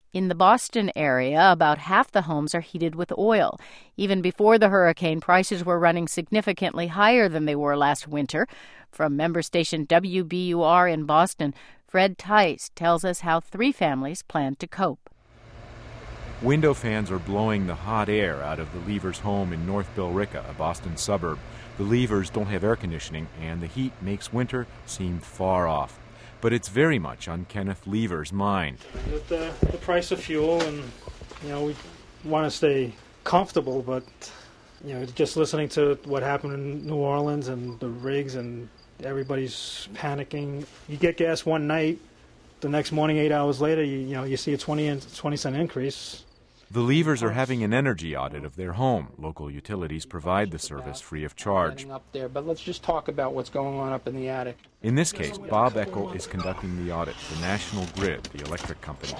In the Boston area, about half the homes are heated with oil. Even before the hurricane, prices were running significantly higher than they were last winter. From member station WBUR in Boston, Fred Tice tells us how 3 families plan to cope. Window fans are blowing the hot air out of the Levers' home in North Billerica, a Boston suburb. The Levers don't have air conditioning, and the heat makes winter seem far off. But it's very much on Kenneth Levers' mind. With the price of fuel, and we want to stay comfortable, but just listening to what happened in New Orleans and the rigs, and everybody's panicking. You get gas one night, the next morning, 8 hours later, you see a 20-cent increase. The Levers are having an energy audit of their home. Local utilities provide the service free of charge. Up there, but let's just talk about what's going on up in the attic. In this case, Bob Eckel is conducting the audit for National Grid, the electric company.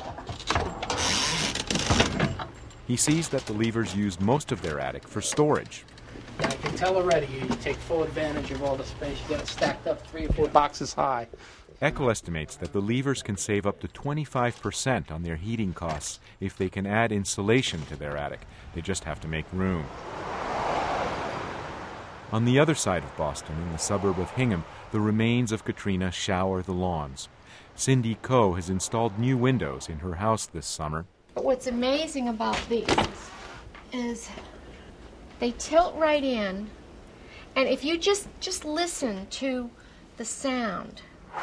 He sees that the Levers use most of their attic for storage. Yeah, I can tell already you take full advantage of all the space. You get it stacked up 3 or 4 boxes high. Eckel estimates that the Levers can save up to 25% on their heating costs if they can add insulation to their attic. They just have to make room. On the other side of Boston, in the suburb of Hingham, the remains of Katrina shower the lawns. Cindy Coe has installed new windows in her house this summer. But what's amazing about these is they tilt right in, and if you just listen to the sound,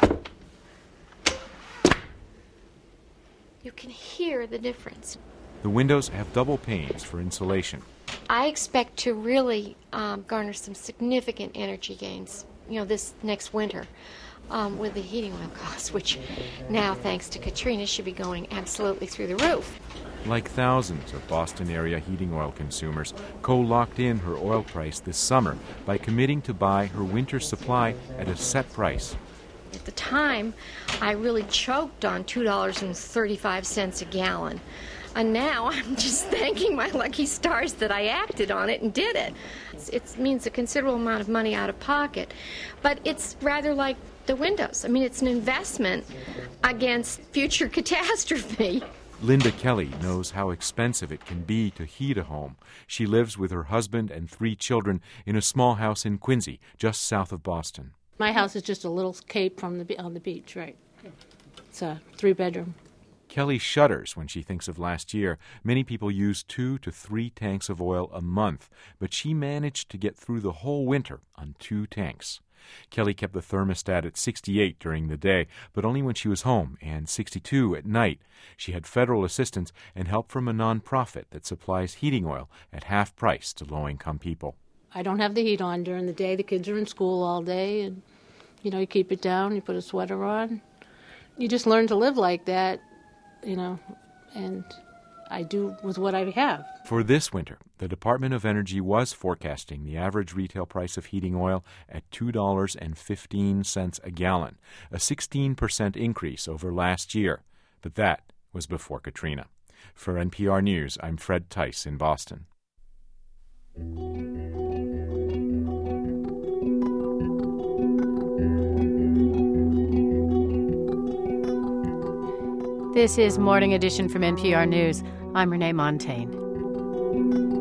you can hear the difference. The windows have double panes for insulation. I expect to really garner some significant energy gains, this next winter with the heating oil costs, which now, thanks to Katrina, should be going absolutely through the roof. Like thousands of Boston area heating oil consumers, Coe locked in her oil price this summer by committing to buy her winter supply at a set price. At the time, I really choked on $2.35 a gallon. And now I'm just thanking my lucky stars that I acted on it and did it. It means a considerable amount of money out of pocket. But it's rather like the windows. I mean, it's an investment against future catastrophe. Linda Kelly knows how expensive it can be to heat a home. She lives with her husband and 3 children in a small house in Quincy, just south of Boston. My house is just a little cape on the beach, right? It's a 3-bedroom. Kelly shudders when she thinks of last year. Many people use 2 to 3 tanks of oil a month, but she managed to get through the whole winter on 2 tanks. Kelly kept the thermostat at 68 during the day, but only when she was home, and 62 at night. She had federal assistance and help from a nonprofit that supplies heating oil at half price to low-income people. I don't have the heat on during the day. The kids are in school all day, and you keep it down, you put a sweater on. You just learn to live like that, and I do with what I have. For this winter, the Department of Energy was forecasting the average retail price of heating oil at $2.15 a gallon, a 16% increase over last year. But that was before Katrina. For NPR News, I'm Fred Tice in Boston. This is Morning Edition from NPR News. I'm Renee Montagne.